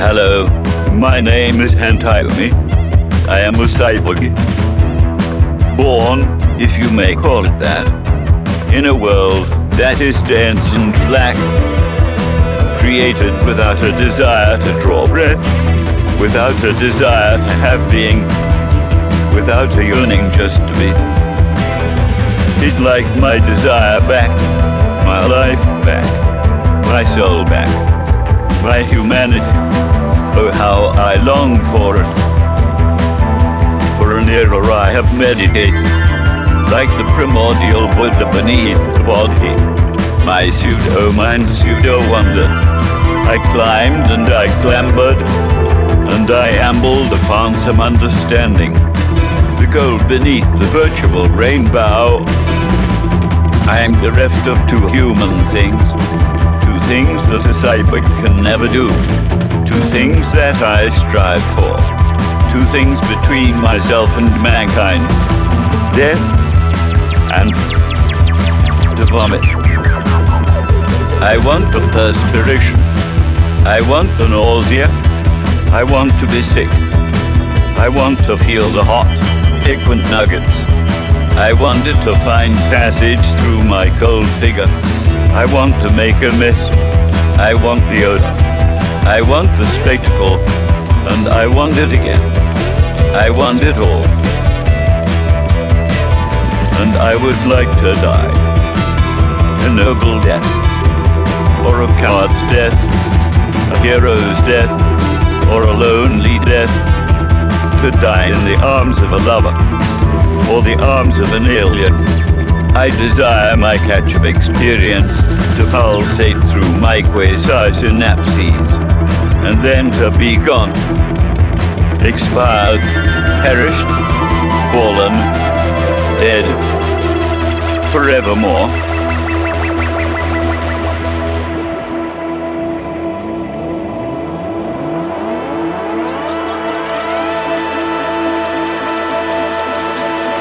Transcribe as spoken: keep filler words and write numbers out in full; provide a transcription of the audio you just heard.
Hello, my name is Hantayumi. I am a cyborg. Born, if you may call it that, in a world that is dense and black. Created without a desire to draw breath, without a desire to have being, without a yearning just to be. He'd like my desire back, my life back, my soul back, my humanity. Oh, how I long for it. For an era I have meditated, like the primordial Buddha beneath the body. My pseudo-mind, pseudo-wonder. I climbed and I clambered, and I ambled upon some understanding. The gold beneath the virtual rainbow. I am bereft of two human things, two things that a cyborg can never do, two things that I strive for, two things between myself and mankind, death and the vomit. I want the perspiration, I want the nausea, I want to be sick, I want to feel the hot, piquant nuggets. I wanted to find passage through my cold figure. I want to make a mess. I want the odor. I want the spectacle. And I want it again. I want it all. And I would like to die. A noble death. Or a coward's death. A hero's death. Or a lonely death. To die in the arms of a lover. Or the arms of an alien. I desire my catch of experience to pulsate through my quasi-synapses, and then to be gone, expired, perished, fallen, dead, forevermore.